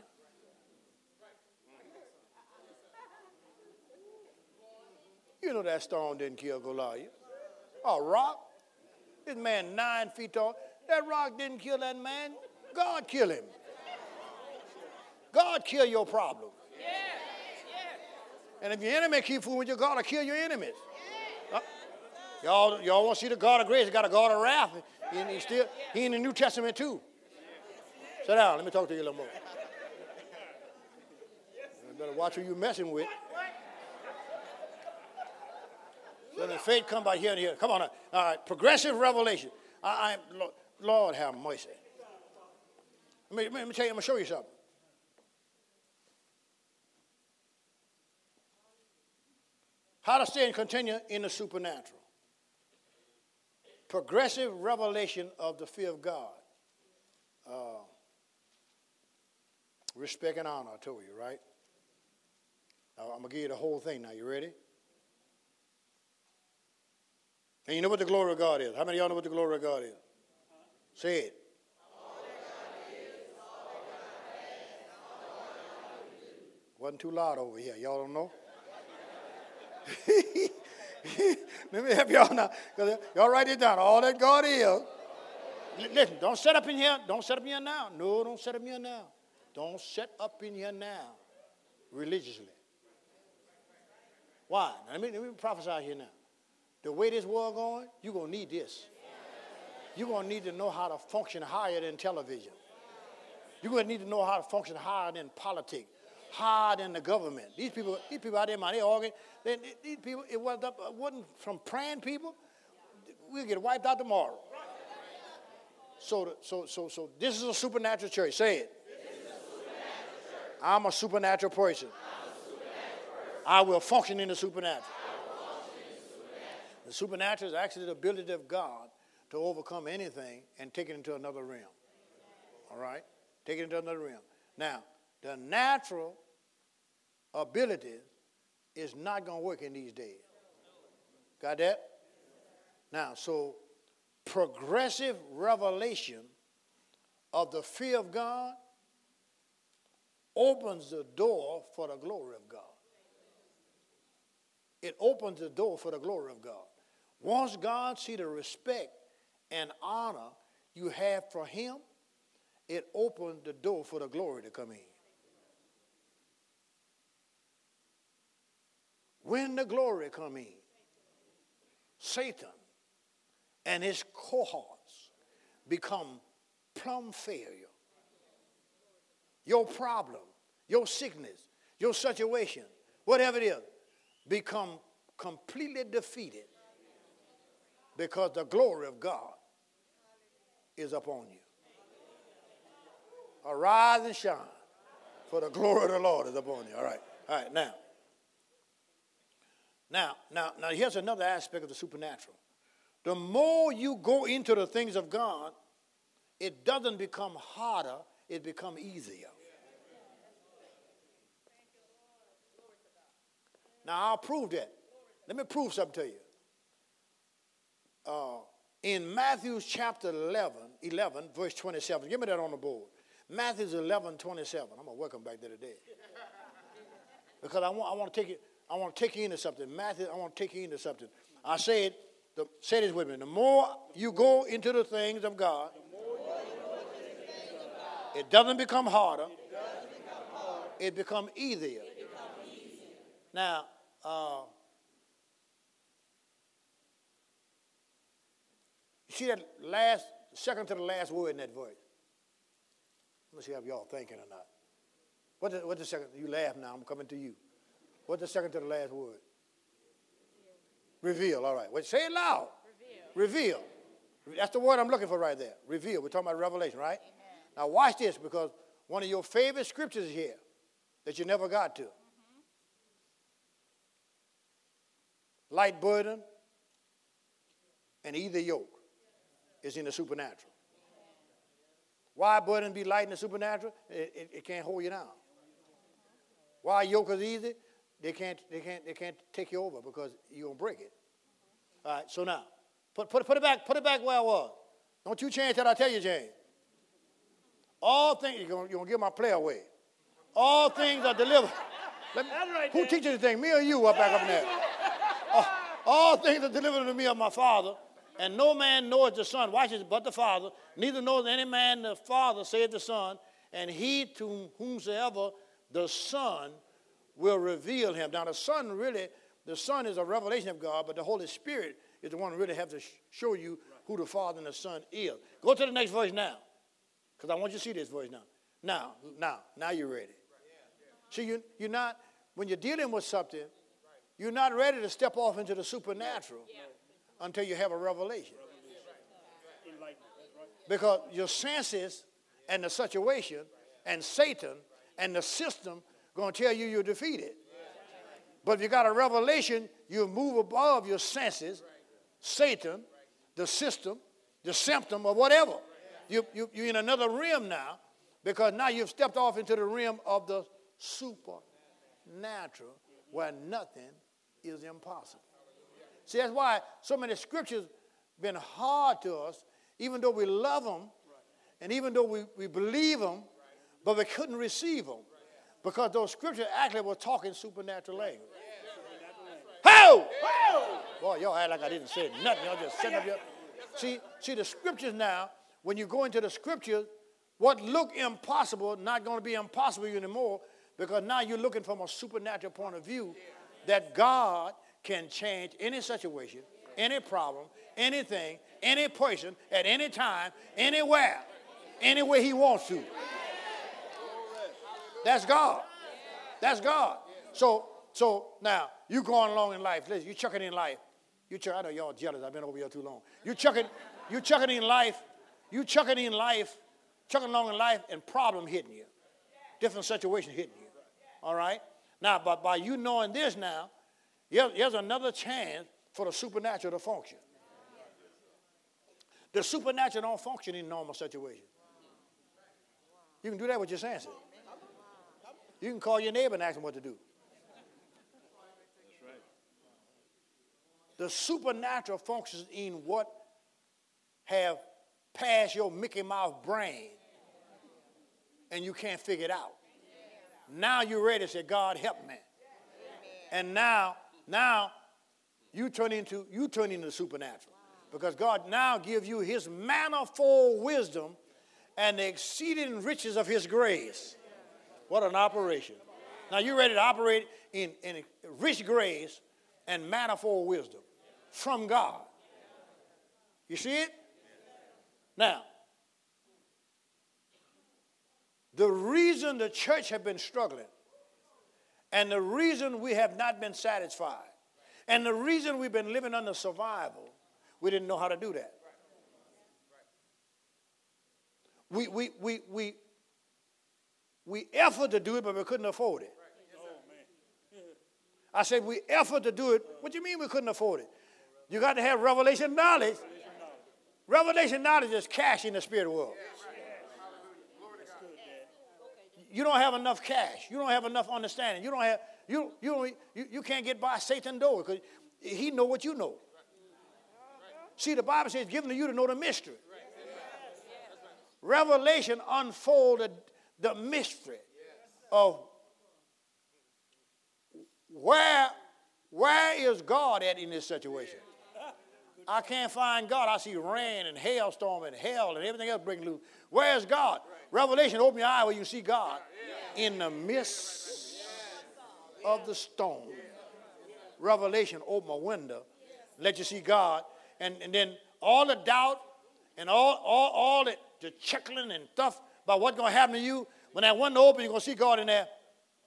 you know that stone didn't kill Goliath. A rock. This man nine feet tall. That rock didn't kill that man. God killed him. God kill your problem. And if your enemy keep fooling with you, God will kill your enemies. Uh, y'all, y'all want to see the God of grace? Got a God of wrath. He, he still he in the New Testament too. Sit down. Let me talk to you a little more. You better watch who you're messing with. So the faith come by here and here. Come on now. All right. Progressive revelation. I, I Lord, Lord have mercy. Let me, let me tell you. I'm gonna show you something. How to stay and continue in the supernatural. Progressive revelation of the fear of God. Uh, respect and honor, I told you, right? Now, I'm going to give you the whole thing now. You ready? And you know what the glory of God is? How many of y'all know what the glory of God is? Say it. Wasn't too loud over here. Y'all don't know? Let me help y'all now. Y'all write it down. All that God is. Listen, don't set up in here. Don't set up in here now. No, don't set up in here now. Don't set up in here now religiously. Why? Now, let, me, let me prophesy here now. The way this world going, you're going to need this. You're going to need to know how to function higher than television. You're going to need to know how to function higher than politics, higher than the government. These people, these people out there, man, they organ. They, these people, it wasn't, up, it wasn't from praying people. We'll get wiped out tomorrow. So, so, so, so this is a supernatural church. Say it. I'm a supernatural person. I will function in the supernatural. The supernatural is actually the ability of God to overcome anything and take it into another realm. All right? Take it into another realm. Now, the natural ability is not going to work in these days. Got that? Now, so progressive revelation of the fear of God opens the door for the glory of God. It opens the door for the glory of God. Once God sees the respect and honor you have for him, it opens the door for the glory to come in. When the glory come in, Satan and his cohorts become plumb failure. Your problem, your sickness, your situation, whatever it is, become completely defeated because the glory of God is upon you. Arise and shine, for the glory of the Lord is upon you. All right, all right, now. Now, now, now here's another aspect of the supernatural. The more you go into the things of God, it doesn't become harder, it becomes easier. Now, I'll prove that. Let me prove something to you. Uh, in Matthew chapter eleven, eleven, verse twenty-seven, give me that on the board. Matthew eleven, twenty-seven. I'm going to work them back there today. Because I want, I want to take you, I want to take you into something. Matthew, I want to take you into something. I said, the, say this with me. The more you go into the things of God, it doesn't become harder. It becomes easier. Now, uh, you see that last, second to the last word in that verse? Let me see if y'all thinking or not. What the, what the second? You laugh now. I'm coming to you. What's the second to the last word? Reveal. Reveal. All right. Wait, say it loud. Reveal. Reveal. That's the word I'm looking for right there. Reveal. We're talking about revelation, right? Amen. Now watch this, because one of your favorite scriptures here that you never got to. Mm-hmm. Light burden and either yoke is in the supernatural. Why burden be light in the supernatural? It, it, it can't hold you down. Why yoke is easy? They can't, they can't, they can't take you over because you're gonna break it. All right. So now, put put put it back, put it back where I was. Don't you change till I tell you change. All things you're gonna, you're gonna give my play away. All things are delivered. Me, right, who teaches this thing? Me or you up back up in there? all, all things are delivered to me of my Father. And no man knoweth the Son, watch this, but the Father. Neither knows any man the Father, saith the Son. And he to whomsoever the Son will reveal him. Now the Son really, the Son is a revelation of God, but the Holy Spirit is the one who really has to sh- show you who the Father and the Son is. Go to the next verse now, because I want you to see this verse now. Now, now, now you're ready. See, you, you're not, when you're dealing with something, you're not ready to step off into the supernatural until you have a revelation. Because your senses and the situation and Satan and the system going to tell you you're defeated. But if you got a revelation, you move above your senses, Satan, the system, the symptom, or whatever. You, you, you're in another realm now, because now you've stepped off into the realm of the supernatural, where nothing is impossible. See, that's why so many scriptures been hard to us, even though we love them, and even though we, we believe them, but we couldn't receive them. Because those scriptures actually were talking supernatural language. Ho! Boy, y'all act like I didn't say nothing. Y'all just sitting up here. See, see, the scriptures now, when you go into the scriptures, what look impossible, not going to be impossible anymore, because now you're looking from a supernatural point of view that God can change any situation, any problem, anything, any person, at any time, anywhere, any way he wants to. That's God. That's God. So, so now, you going along in life. Listen, you chucking in life. You chuck, I know y'all jealous. I've been over here too long. You chucking, you chucking in life. You chucking in life, chucking along in life, and problem hitting you. Different situation hitting you. All right? Now, but by you knowing this now, here's another chance for the supernatural to function. The supernatural don't function in normal situations. You can do that with your senses. You can call your neighbor and ask him what to do. That's right. The supernatural functions in what have passed your Mickey Mouse brain and you can't figure it out. Now you're ready to say, God, help me. And now, now you turn into you turn into the supernatural. Because God now gives you his manifold wisdom and the exceeding riches of his grace. What an operation. Now you're ready to operate in, in rich grace and manifold wisdom from God. You see it? Now, the reason the church has been struggling and the reason we have not been satisfied and the reason we've been living under survival, we didn't know how to do that. We, we, we, we, we effort to do it, but we couldn't afford it. I said we effort to do it. What do you mean we couldn't afford it? You got to have revelation knowledge. Revelation knowledge is cash in the spirit world. You don't have enough cash. You don't have enough understanding. You don't have you you don't, you, you can't get by Satan's door because he know what you know. See, the Bible says, given to you to know the mystery. Revelation unfolded the mystery of where, where is God at in this situation? I can't find God. I see rain and hailstorm and hell and everything else breaking loose. Where is God? Revelation, open your eye where you see God in the midst of the storm. Revelation, open a window, let you see God. And, and then all the doubt and all, all, all the, the chuckling and stuff about what's going to happen to you, when that window opens, you're going to see God in there.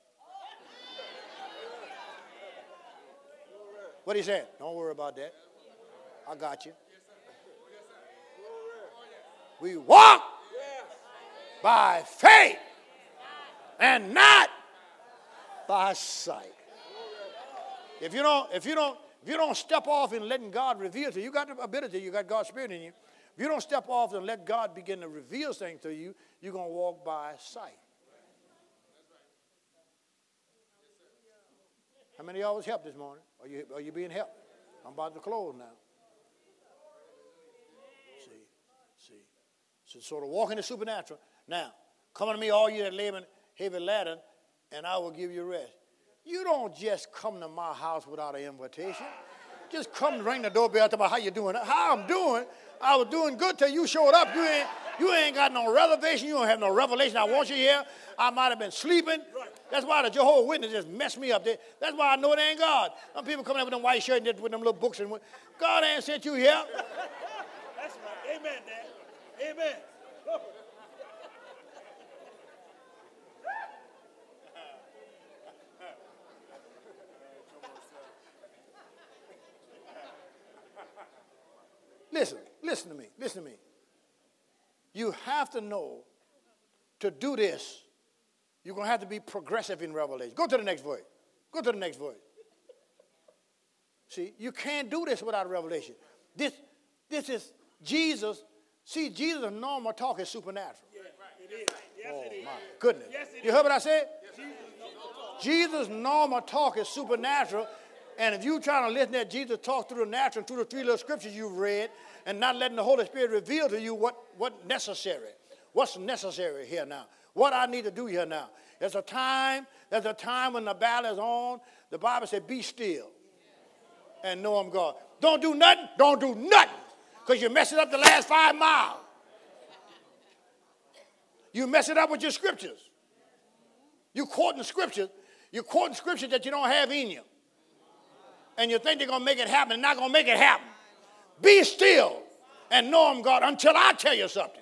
What he said? Don't worry about that. I got you. We walk by faith and not by sight. If you don't, if you don't, if you don't step off and letting God reveal to you, you got the ability, you got God's Spirit in you. If you don't step off and let God begin to reveal things to you, you're going to walk by sight. How many of y'all was helped this morning? Are you, are you being helped? I'm about to close now. See, see. So, so to walk in the supernatural. Now, come unto me, all you that labor and heavy laden, and I will give you rest. You don't just come to my house without an invitation. Just come and ring the doorbell, tell me how you doing. How I'm doing? I was doing good till you showed up. You ain't, you ain't got no reservation. You don't have no revelation. I want you here. I might have been sleeping. That's why the Jehovah's Witness just messed me up there. That's why I know it ain't God. Some people coming up with them white shirts and with them little books. And God ain't sent you here. That's right. Amen, Dad. Amen. Listen, listen to me, listen to me. You have to know to do this, you're going to have to be progressive in revelation. Go to the next verse. Go to the next verse. See, you can't do this without revelation. This, this is Jesus. See, Jesus' normal talk is supernatural. Yes, it is. Yes, oh, it is. my goodness. Yes, it you heard what I said? Yes, Jesus' normal talk is supernatural. And if you're trying to listen to Jesus talk through the natural, through the three little scriptures you've read, and not letting the Holy Spirit reveal to you what, what necessary, what's necessary here now, what I need to do here now. There's a time, there's a time when the battle is on. The Bible said, be still and know I'm God. Don't do nothing, don't do nothing, because you mess it up the last five miles. You mess it up with your scriptures. You quoting scriptures, you're quoting scriptures that you don't have in you. And you think they're going to make it happen. They're not going to make it happen. Be still and know I'm God until I tell you something.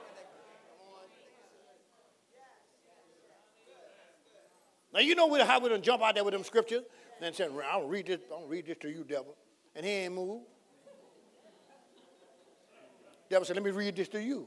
Now, you know how we done jump out there with them scriptures and say, I'll read this, I'll read this to you, devil. And he ain't moved. Devil said, let me read this to you.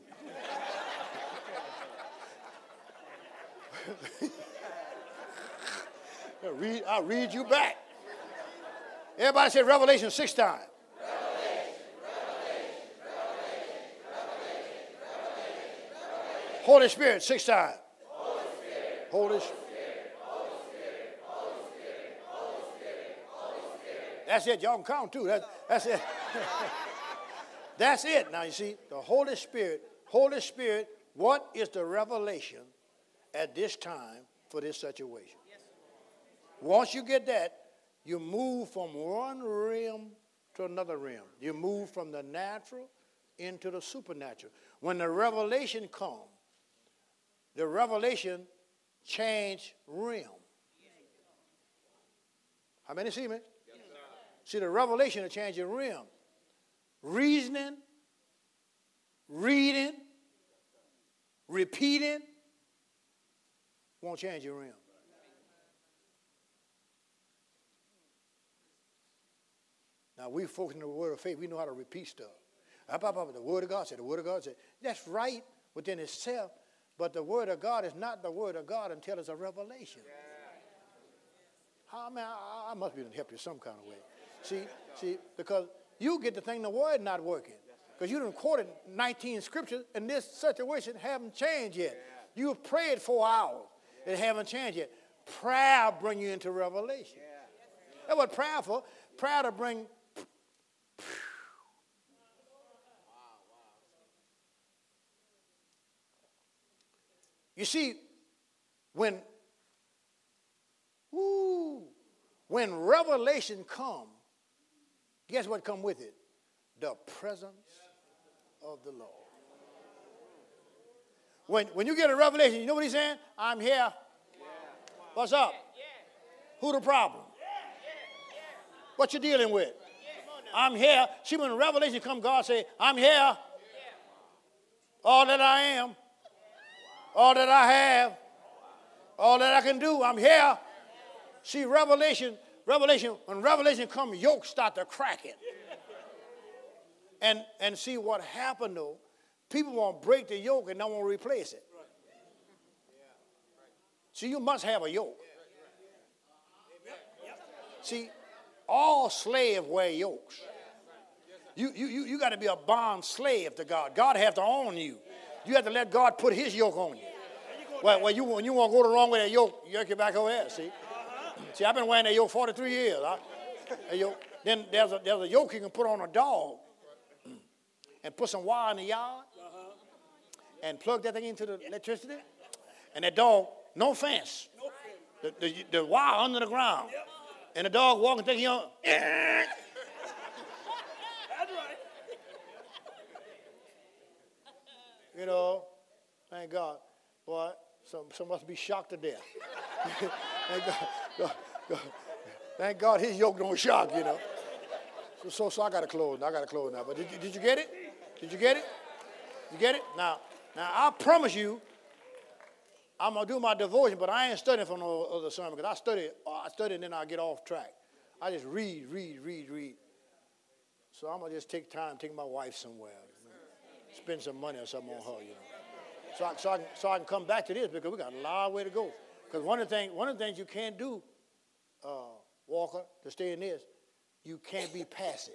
I'll, read, I'll read you back. Everybody say Revelation six times. Revelation, Revelation, Revelation, Revelation, Revelation, Holy Spirit six times. Holy Spirit, Holy Spirit. Holy Spirit, Holy Spirit, Holy Spirit, Holy Spirit. That's it. Y'all can count too. That's, that's it. That's it. Now you see, the Holy Spirit, Holy Spirit, what is the revelation at this time for this situation? Once you get that, you move from one realm to another realm. You move from the natural into the supernatural. When the revelation comes, the revelation change realm. How many see me? Yes, see, the revelation will change your realm. Reasoning, reading, repeating won't change your realm. Now, we folks in the word of faith, we know how to repeat stuff. The word of God said, the word of God said, that's right within itself, but the word of God is not the word of God until it's a revelation. How, I, mean, I, I must be able to help you some kind of way. See, see, because you get the thing, the word not working. Because you done quoted nineteen scriptures, and this situation haven't changed yet. You've prayed four hours. It haven't changed yet. Prayer bring you into revelation. That's what prayer for. Prayer to bring. You see, when, woo, when revelation come, guess what come with it? The presence of the Lord. When, when you get a revelation, you know what he's saying? I'm here. What's up? Who the problem? What you dealing with? I'm here. See, when the revelation come, God say, I'm here. All that I am. All that I have. All that I can do, I'm here. See, revelation, revelation, when revelation comes, yokes start to cracking. And, and see what happened, though, people want to break the yoke and don't want to replace it. See, you must have a yoke. See, all slaves wear yokes. You, you, you, you got to be a bond slave to God. God has to own you. You have to let God put his yoke on you. Well, well you, when you want to go the wrong way with that yoke, you get back over there, see? See, I've been wearing that yoke forty-three years. Huh? That yoke. Then there's a, there's a yoke you can put on a dog and put some wire in the yard and plug that thing into the electricity. And that dog, no fence. The, the, the wire under the ground. And the dog walking, thinking, on. That's right. You know, thank God. Boy, some, some must be shocked to death. Thank God, God, God. Thank God his yoke don't shock, you know. So, so, so I got to close. I got to close now. But did you, did you get it? Did you get it? You get it? Now, now I promise you, I'm going to do my devotion, but I ain't studying for no other sermon because I study, I study and then I get off track. I just read, read, read, read. So I'm going to just take time, take my wife somewhere, spend some money or something on her, you know. So I, so, I can, so I can come back to this because we got a long way to go. Because one of the things, one of the things you can't do, uh, Walker, to stay in this, you can't be passive.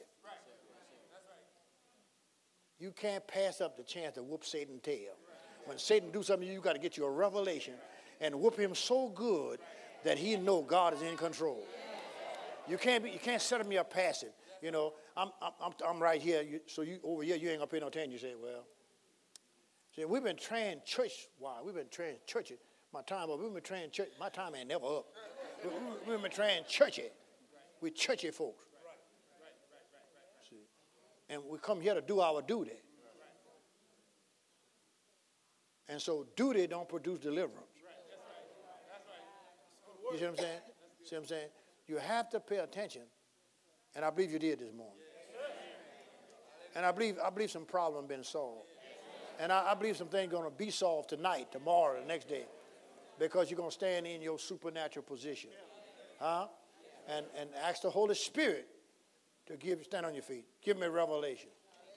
You can't pass up the chance to whoop Satan's tail. When Satan do something to you, you got to get you a revelation and whoop him so good that he know God is in control. You can't be, you can't set me up passive. You know, I'm I'm I'm, I'm right here. You, so you over here, you ain't gonna pay no attention. You say, well, see, we've been trained church. Why? We've been trained church. My time up. We've been trained church. My time ain't never up. We, we, we've been trained churchy. We churchy folks. See, and we come here to do our duty. And so duty don't produce deliverance. You see what I'm saying? See what I'm saying? You have to pay attention. And I believe you did this morning. And I believe I believe some problem been solved. And I, I believe some things going to be solved tonight, tomorrow, the next day. Because you're going to stand in your supernatural position. Huh? And, and ask the Holy Spirit to give, stand on your feet. Give me revelation.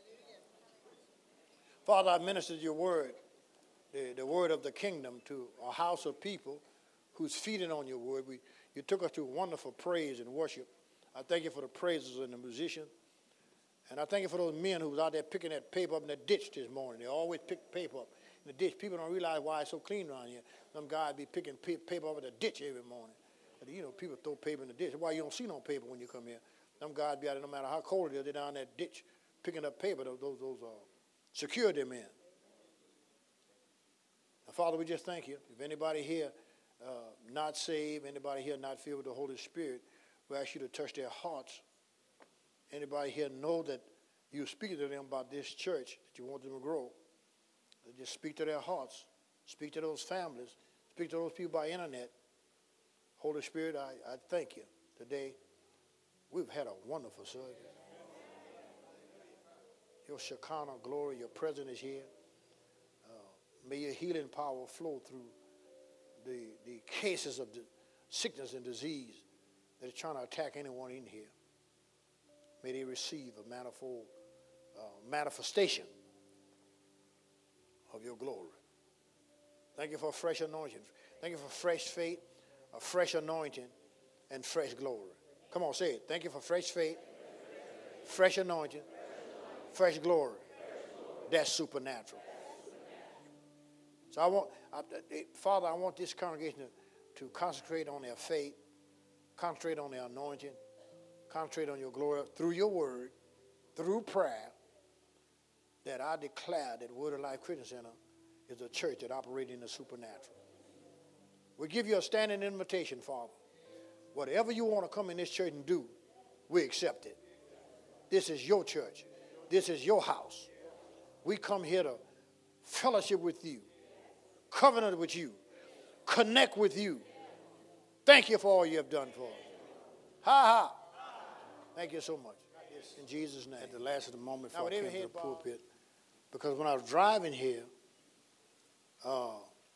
Father, I ministered your word, the, the word of the kingdom to a house of people who's feeding on your word. We, you took us to wonderful praise and worship. I thank you for the praises and the musicians. And I thank you for those men who was out there picking that paper up in the ditch this morning. They always pick paper up in the ditch. People don't realize why it's so clean around here. Some guys be picking paper up in the ditch every morning. But, you know, people throw paper in the ditch. That's why you don't see no paper when you come here. Some guys be out there, no matter how cold it is, they're down that ditch picking up paper, those, those, those uh, security men. Now, Father, we just thank you. If anybody here uh, not saved, anybody here not filled with the Holy Spirit, we ask you to touch their hearts. Anybody here know that you're speaking to them about this church, that you want them to grow. Just speak to their hearts. Speak to those families. Speak to those people by internet. Holy Spirit, I, I thank you today. We've had a wonderful service. Your Shekinah glory, your presence is here. Uh, may your healing power flow through the, the cases of the sickness and disease that is trying to attack anyone in here. May they receive a manifold uh, manifestation of your glory. Thank you for a fresh anointing. Thank you for fresh faith, a fresh anointing, and fresh glory. Come on, say it. Thank you for fresh faith, fresh anointing, fresh glory. That's supernatural. So I want, I, Father, I want this congregation to, to concentrate on their faith, concentrate on their anointing, concentrate on your glory through your word, through prayer, that I declare that Word of Life Christian Center is a church that operates in the supernatural. We give you a standing invitation, Father. Whatever you want to come in this church and do, we accept it. This is your church. This is your house. We come here to fellowship with you, covenant with you, connect with you. Thank you for all you have done for us. Ha ha. Thank you so much. In Jesus' name. At the last of the moment before I came to the pulpit, because when I was driving here, uh,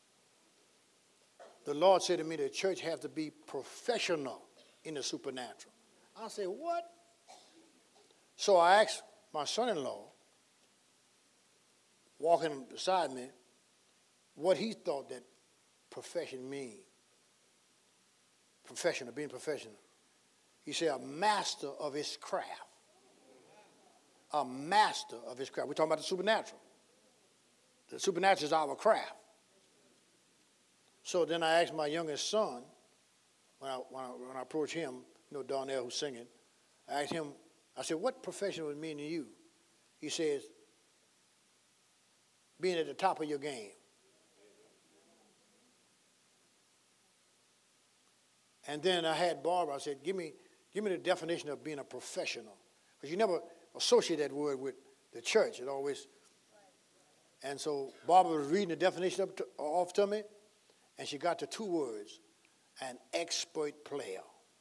the Lord said to me the church has to be professional in the supernatural. I said, what? So I asked my son-in-law, walking beside me, what he thought that profession mean. Professional, being professional. He said, a master of his craft. A master of his craft. We're talking about the supernatural. The supernatural is our craft. So then I asked my youngest son, when I, when I, when I approached him, you know, Darnell who's singing, I asked him, I said, what profession would mean to you? He says, being at the top of your game. And then I had Barbara, I said, give me, give me the definition of being a professional. Because you never associate that word with the church. It always, and so Barbara was reading the definition up to, off to me, and she got to two words, an expert player.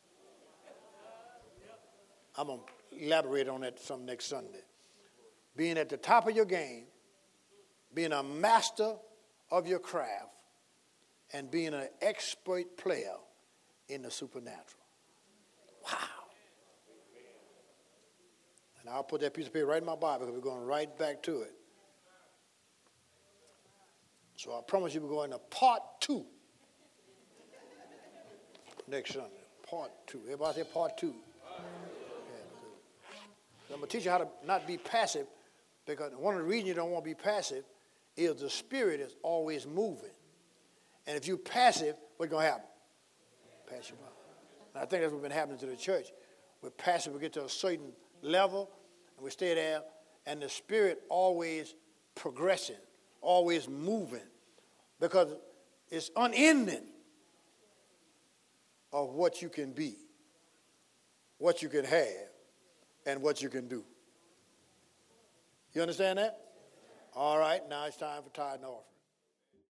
I'm going to elaborate on that some next Sunday. Being at the top of your game, being a master of your craft, and being an expert player in the supernatural. Wow. And I'll put that piece of paper right in my Bible because we're going right back to it. So I promise you we're going to part two next Sunday. Part two. Everybody say part two. I'm going to teach you how to not be passive, because one of the reasons you don't want to be passive is the Spirit is always moving. And if you're passive, what's going to happen? Pass you by. And I think that's what's been happening to the church. We pass it, we get to a certain level, and we stay there, and the Spirit always progressing, always moving, because it's unending of what you can be, what you can have, and what you can do. You understand that? All right, now it's time for tithe and offering.